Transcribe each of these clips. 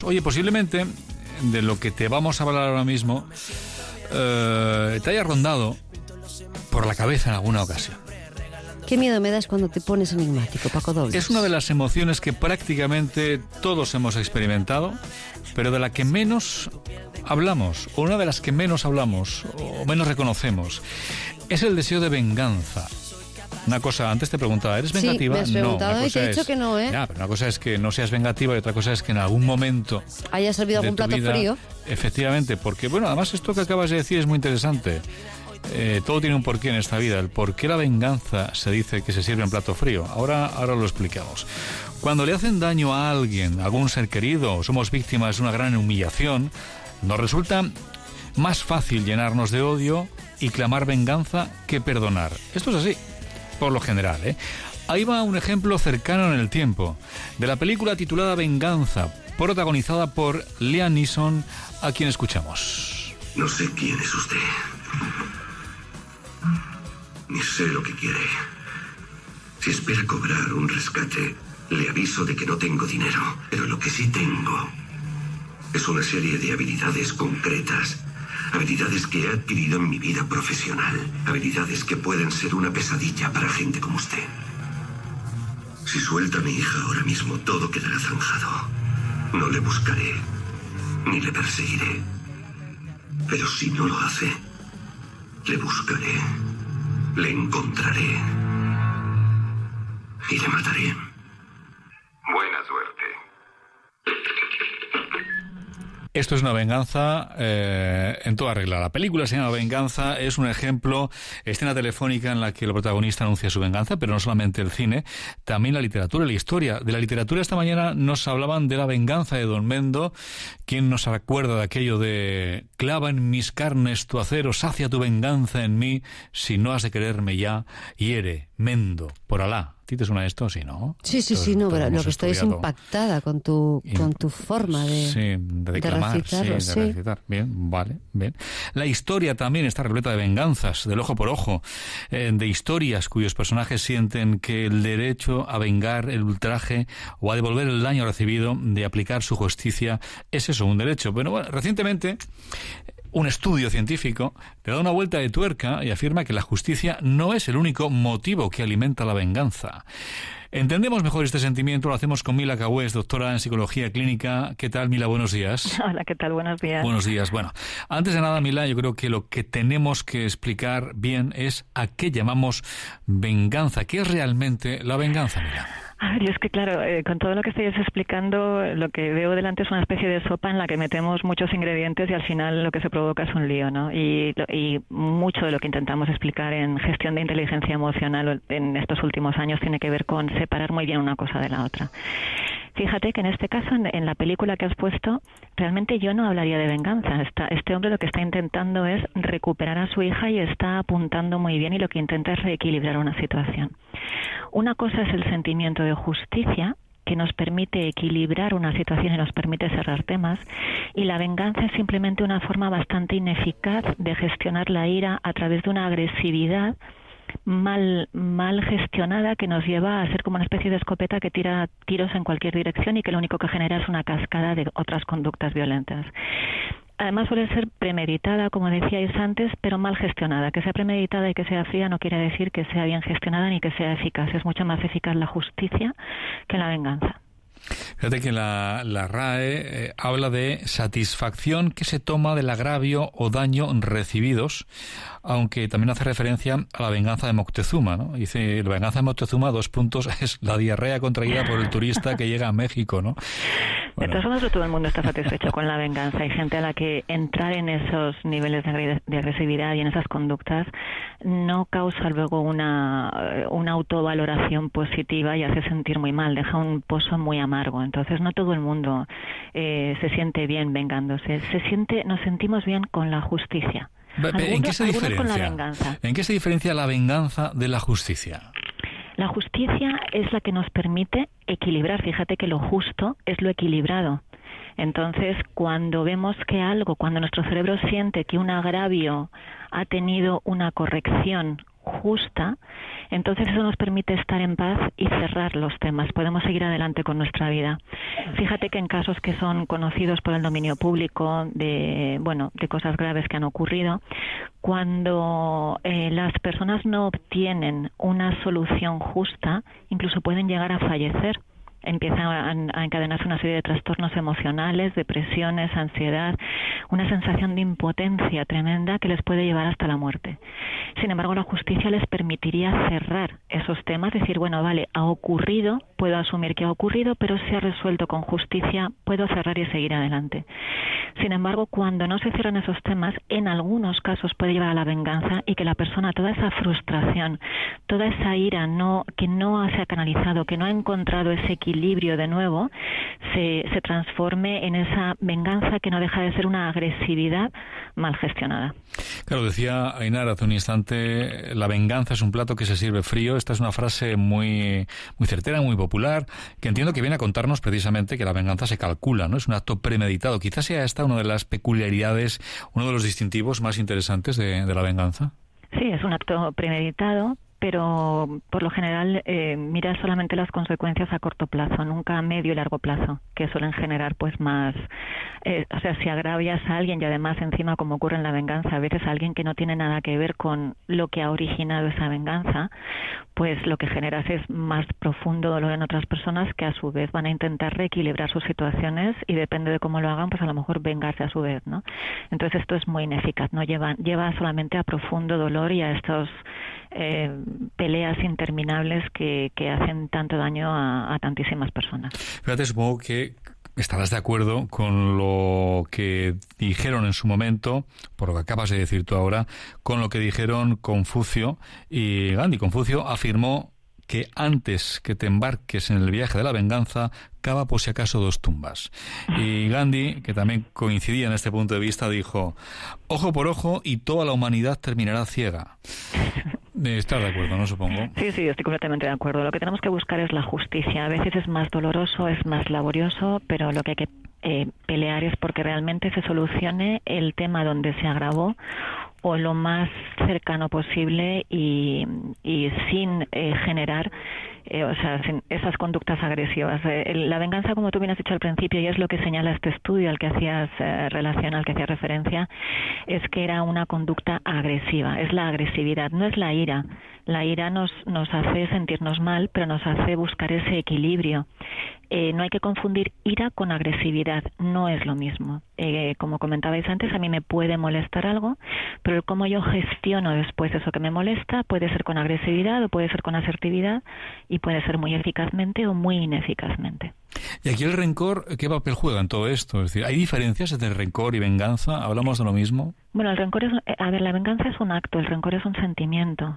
Oye, posiblemente de lo que te vamos a hablar ahora mismo te haya rondado por la cabeza en alguna ocasión. Qué miedo me das cuando te pones enigmático, Paco Dobles. Es una de las emociones que prácticamente todos hemos experimentado, pero de la que menos hablamos, o una de las que menos hablamos, o menos reconocemos. Es el deseo de venganza. Una cosa, antes te preguntaba, ¿eres vengativa? Sí, me has preguntado, no, y te he dicho que no, ¿eh? Ya, pero una cosa es que no seas vengativa y otra cosa es que en algún momento haya servido algún plato vida, frío. Efectivamente, porque, bueno, además esto que acabas de decir es muy interesante. Todo tiene un porqué en esta vida. El por qué la venganza se dice que se sirve en plato frío. Ahora lo explicamos. Cuando le hacen daño a alguien, a algún ser querido, o somos víctimas de una gran humillación, nos resulta más fácil llenarnos de odio y clamar venganza que perdonar. Esto es así, por lo general, ¿eh? Ahí va un ejemplo cercano en el tiempo, de la película titulada Venganza, protagonizada por Liam Neeson, a quien escuchamos. No sé quién es usted. Ni sé lo que quiere. Si espera cobrar un rescate, le aviso de que no tengo dinero, pero lo que sí tengo es una serie de habilidades concretas, habilidades que he adquirido en mi vida profesional, habilidades que pueden ser una pesadilla para gente como usted. Si suelta a mi hija ahora mismo, todo quedará zanjado. No le buscaré, ni le perseguiré. Pero si no lo hace, le buscaré, le encontraré y le mataré. Buena suerte. Esto es una venganza en toda regla. La película se llama Venganza, es un ejemplo, escena telefónica en la que el protagonista anuncia su venganza, pero no solamente el cine, también la literatura y la historia. De la literatura esta mañana nos hablaban de La venganza de Don Mendo. ¿Quién nos acuerda de aquello de clava en mis carnes tu acero, sacia tu venganza en mí, si no has de quererme ya, hiere, Mendo, por Alá? ¿A ti te suena esto? Sí, ¿no? Sí, no, pero lo que estoy es impactada con tu forma de declamar, recitarlo, de recitar. Bien, vale, bien. La historia también está repleta de venganzas, del ojo por ojo, de historias cuyos personajes sienten que el derecho a vengar el ultraje o a devolver el daño recibido, de aplicar su justicia, es eso, un derecho. Pero bueno, recientemente un estudio científico le da una vuelta de tuerca y afirma que la justicia no es el único motivo que alimenta la venganza. Entendemos mejor este sentimiento, lo hacemos con Mila Cagüés, doctora en Psicología Clínica. ¿Qué tal, Mila? Buenos días. Hola, ¿qué tal? Buenos días. Buenos días. Bueno, antes de nada, Mila, yo creo que lo que tenemos que explicar bien es a qué llamamos venganza. ¿Qué es realmente la venganza, Mila? A ver, es que claro, con todo lo que estáis explicando, lo que veo delante es una especie de sopa en la que metemos muchos ingredientes y al final lo que se provoca es un lío, ¿no? Y mucho de lo que intentamos explicar en gestión de inteligencia emocional en estos últimos años tiene que ver con separar muy bien una cosa de la otra. Fíjate que en este caso, en la película que has puesto, realmente yo no hablaría de venganza. Este hombre lo que está intentando es recuperar a su hija y está apuntando muy bien y lo que intenta es reequilibrar una situación. Una cosa es el sentimiento de justicia, que nos permite equilibrar una situación y nos permite cerrar temas, y la venganza es simplemente una forma bastante ineficaz de gestionar la ira a través de una agresividad mal gestionada que nos lleva a ser como una especie de escopeta que tira tiros en cualquier dirección y que lo único que genera es una cascada de otras conductas violentas. Además suele ser premeditada, como decíais antes, pero mal gestionada. Que sea premeditada y que sea fría no quiere decir que sea bien gestionada ni que sea eficaz. Es mucho más eficaz la justicia que la venganza. Fíjate que la RAE habla de satisfacción que se toma del agravio o daño recibidos, aunque también hace referencia a la venganza de Moctezuma, ¿no? Dice, la venganza de Moctezuma, es la diarrea contraída por el turista que llega a México, ¿no? Bueno. De todas formas, no todo el mundo está satisfecho con la venganza. Hay gente a la que entrar en esos niveles de agresividad y en esas conductas no causa luego una autovaloración positiva y hace sentir muy mal, deja un pozo muy amargo. Entonces no todo el mundo se siente bien vengándose. Nos sentimos bien con la justicia. ¿En qué se diferencia? Con la venganza. ¿En qué se diferencia la venganza de la justicia? La justicia es la que nos permite equilibrar. Fíjate que lo justo es lo equilibrado. Entonces, cuando vemos cuando nuestro cerebro siente que un agravio ha tenido una corrección justa, entonces eso nos permite estar en paz y cerrar los temas. Podemos seguir adelante con nuestra vida. Fíjate que en casos que son conocidos por el dominio público de cosas graves que han ocurrido, cuando las personas no obtienen una solución justa, incluso pueden llegar a fallecer. Empiezan a encadenarse una serie de trastornos emocionales, depresiones, ansiedad, una sensación de impotencia tremenda que les puede llevar hasta la muerte. Sin embargo, la justicia les permitiría cerrar esos temas, decir, bueno, vale, ha ocurrido, puedo asumir que ha ocurrido, pero se ha resuelto con justicia, puedo cerrar y seguir adelante. Sin embargo, cuando no se cierran esos temas, en algunos casos puede llevar a la venganza y que la persona, toda esa frustración, toda esa ira que no se ha canalizado, que no ha encontrado ese equilibrio de nuevo, se transforme en esa venganza que no deja de ser una agresividad mal gestionada. Claro, decía Ainar hace un instante, la venganza es un plato que se sirve frío. Esta es una frase muy, muy certera, muy popular, que entiendo que viene a contarnos precisamente que la venganza se calcula, ¿no? Es un acto premeditado. Quizás sea esta una de las peculiaridades, uno de los distintivos más interesantes de la venganza. Sí, es un acto premeditado, pero por lo general mira solamente las consecuencias a corto plazo, nunca a medio y largo plazo, que suelen generar pues más, si agravias a alguien y además encima, como ocurre en la venganza, a veces a alguien que no tiene nada que ver con lo que ha originado esa venganza, pues lo que generas es más profundo dolor en otras personas que a su vez van a intentar reequilibrar sus situaciones y depende de cómo lo hagan, pues a lo mejor vengarse a su vez, ¿no? Entonces esto es muy ineficaz, no lleva solamente a profundo dolor y a estos peleas interminables que hacen tanto daño a tantísimas personas. Fíjate, supongo que estarás de acuerdo con lo que dijeron en su momento, por lo que acabas de decir tú ahora, con lo que dijeron Confucio y Gandhi. Confucio afirmó que antes que te embarques en el viaje de la venganza, cava por si acaso 2 tumbas. Y Gandhi, que también coincidía en este punto de vista, dijo, ojo por ojo y toda la humanidad terminará ciega. ¿Estás de acuerdo, no, supongo? Sí, estoy completamente de acuerdo. Lo que tenemos que buscar es la justicia. A veces es más doloroso, es más laborioso, pero lo que hay que pelear es porque realmente se solucione el tema donde se agravó o lo más cercano posible y sin generar sin esas conductas agresivas. La venganza, como tú bien has dicho al principio, y es lo que señala este estudio al que hacías relación, al que hacías referencia, es que era una conducta agresiva, es la agresividad, no es la ira. La ira nos hace sentirnos mal, pero nos hace buscar ese equilibrio. No hay que confundir ira con agresividad, no es lo mismo. Como comentabais antes, a mí me puede molestar algo, pero el cómo yo gestiono después eso que me molesta puede ser con agresividad o puede ser con asertividad y puede ser muy eficazmente o muy ineficazmente. Y aquí el rencor, ¿qué papel juega en todo esto? Es decir, ¿hay diferencias entre rencor y venganza? ¿Hablamos de lo mismo? Bueno, el rencor la venganza es un acto, el rencor es un sentimiento.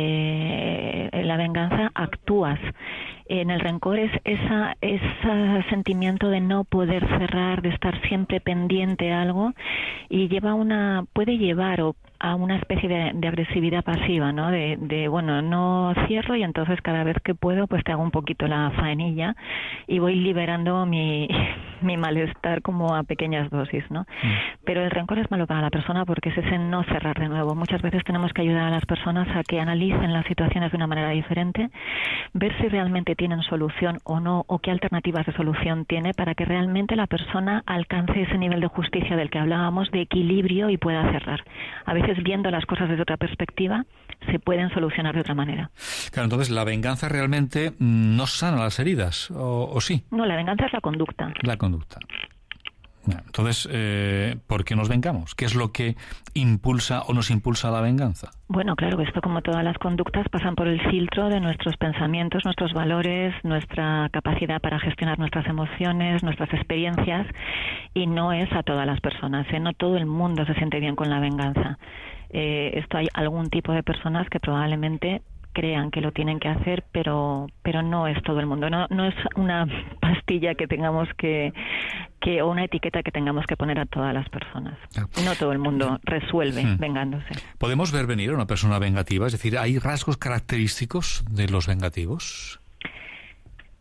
La venganza actúas. En el rencor es ese sentimiento de no poder cerrar, de estar siempre pendiente a algo y puede llevar a una especie de agresividad pasiva, ¿no? Bueno, no cierro y entonces cada vez que puedo pues te hago un poquito la faenilla y voy liberando mi malestar como a pequeñas dosis, ¿no? Pero el rencor es malo para la persona porque es ese no cerrar de nuevo. Muchas veces tenemos que ayudar a las personas a que analicen las situaciones de una manera diferente, ver si realmente tienen solución o no, o qué alternativas de solución tiene para que realmente la persona alcance ese nivel de justicia del que hablábamos, de equilibrio y pueda cerrar. A veces viendo las cosas desde otra perspectiva se pueden solucionar de otra manera. Claro, entonces la venganza realmente no sana las heridas, ¿o sí? No, la venganza es la conducta. La conducta. Entonces, ¿por qué nos vengamos? ¿Qué es lo que impulsa o nos impulsa a la venganza? Bueno, claro, esto como todas las conductas pasan por el filtro de nuestros pensamientos, nuestros valores, nuestra capacidad para gestionar nuestras emociones, nuestras experiencias, y no es a todas las personas, no todo el mundo se siente bien con la venganza. Esto hay algún tipo de personas que probablemente crean que lo tienen que hacer, pero no es todo el mundo. No es una pastilla que tengamos que o una etiqueta que tengamos que poner a todas las personas. No todo el mundo resuelve vengándose. ¿Podemos ver venir a una persona vengativa? Es decir, ¿hay rasgos característicos de los vengativos?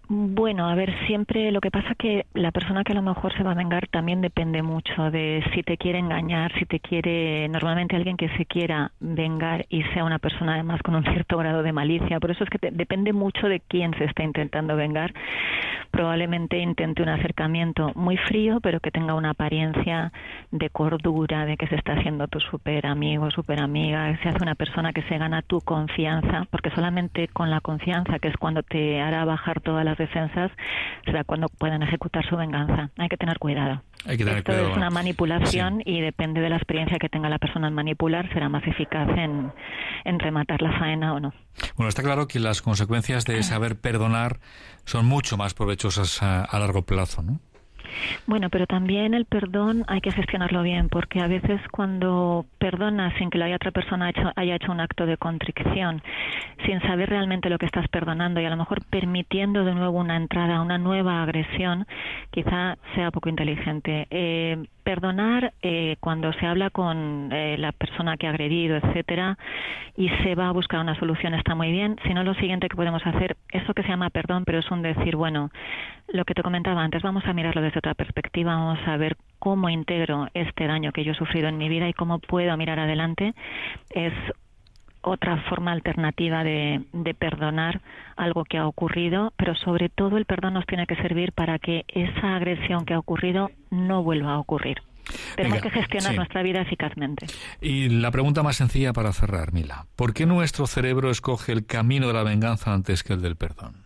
Bueno, a ver, siempre lo que pasa que la persona que a lo mejor se va a vengar también depende mucho de si te quiere engañar, si te quiere, normalmente alguien que se quiera vengar y sea una persona además con un cierto grado de malicia, por eso es que depende mucho de quién se está intentando vengar. Probablemente intente un acercamiento muy frío, pero que tenga una apariencia de cordura, de que se está haciendo tu súper amigo, súper amiga, se hace una persona que se gana tu confianza, porque solamente con la confianza, que es cuando te hará bajar todas las defensas, será cuando puedan ejecutar su venganza. Hay que tener cuidado. Esto es una manipulación y depende de la experiencia que tenga la persona en manipular, será más eficaz en rematar la faena o no. Bueno, está claro que las consecuencias de saber perdonar son mucho más provechosas a largo plazo, ¿no? Bueno, pero también el perdón hay que gestionarlo bien, porque a veces cuando perdonas sin que la otra persona haya hecho un acto de contrición, sin saber realmente lo que estás perdonando y a lo mejor permitiendo de nuevo una entrada a una nueva agresión, quizá sea poco inteligente. Perdonar cuando se habla con la persona que ha agredido, etcétera, y se va a buscar una solución está muy bien. Si no, lo siguiente que podemos hacer, eso que se llama perdón, pero es un decir, bueno, lo que te comentaba antes, vamos a mirarlo desde otra perspectiva, vamos a ver cómo integro este daño que yo he sufrido en mi vida y cómo puedo mirar adelante. Es otra forma alternativa de perdonar algo que ha ocurrido, pero sobre todo el perdón nos tiene que servir para que esa agresión que ha ocurrido no vuelva a ocurrir. Tenemos que gestionar nuestra vida eficazmente. Y la pregunta más sencilla para cerrar, Mila. ¿Por qué nuestro cerebro escoge el camino de la venganza antes que el del perdón?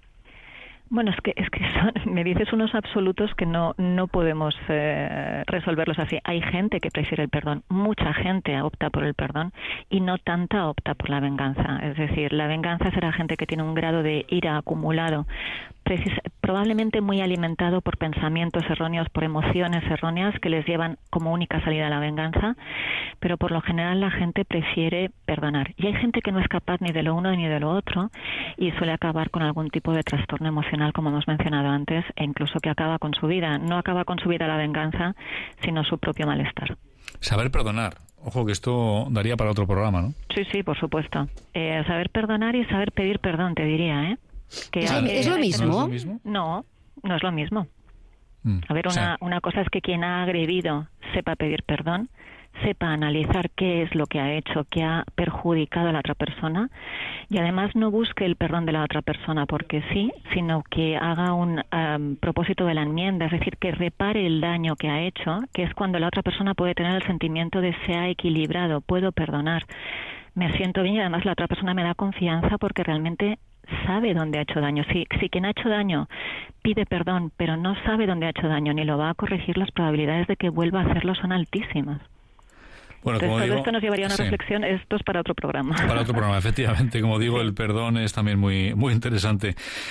Bueno, es que me dices unos absolutos que no podemos resolverlos así. Hay gente que prefiere el perdón, mucha gente opta por el perdón y no tanta opta por la venganza. Es decir, la venganza será gente que tiene un grado de ira acumulado, probablemente muy alimentado por pensamientos erróneos, por emociones erróneas que les llevan como única salida a la venganza, pero por lo general la gente prefiere perdonar. Y hay gente que no es capaz ni de lo uno ni de lo otro y suele acabar con algún tipo de trastorno emocional, como hemos mencionado antes, e incluso que acaba con su vida. No acaba con su vida la venganza, sino su propio malestar. Saber perdonar. Ojo que esto daría para otro programa, ¿no? Sí, por supuesto. Saber perdonar y saber pedir perdón, te diría, ¿eh? ¿Es lo mismo? ¿No es lo mismo? No es lo mismo. A ver, una cosa es que quien ha agredido sepa pedir perdón, sepa analizar qué es lo que ha hecho, que ha perjudicado a la otra persona y además no busque el perdón de la otra persona porque sí, sino que haga un propósito de la enmienda, es decir, que repare el daño que ha hecho, que es cuando la otra persona puede tener el sentimiento de se ha equilibrado, puedo perdonar, me siento bien y además la otra persona me da confianza porque realmente sabe dónde ha hecho daño. Si quien ha hecho daño pide perdón, pero no sabe dónde ha hecho daño ni lo va a corregir, las probabilidades de que vuelva a hacerlo son altísimas. Bueno, entonces, como todo digo, esto nos llevaría a una reflexión, esto es para otro programa. Para otro programa, efectivamente. Como digo, el perdón es también muy interesante.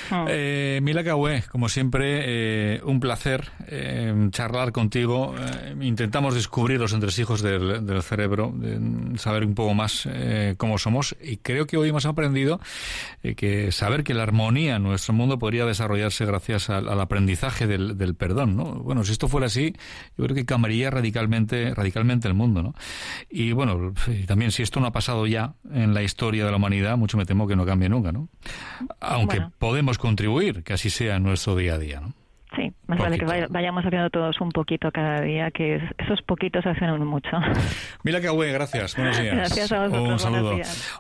Mila Caué, como siempre, un placer charlar contigo. Intentamos descubrir los entresijos del cerebro, saber un poco más cómo somos. Y creo que hoy hemos aprendido que saber que la armonía en nuestro mundo podría desarrollarse gracias al aprendizaje del perdón, ¿no? Bueno, si esto fuera así, yo creo que cambiaría radicalmente el mundo, ¿no? Y bueno, también si esto no ha pasado ya en la historia de la humanidad, mucho me temo que no cambie nunca, ¿no? Aunque podemos contribuir que así sea en nuestro día a día, ¿no? Sí, más vale que vayamos haciendo todos un poquito cada día, que esos poquitos hacen mucho. Mila Caué, gracias. Buenos días. Gracias a vosotros. Un saludo.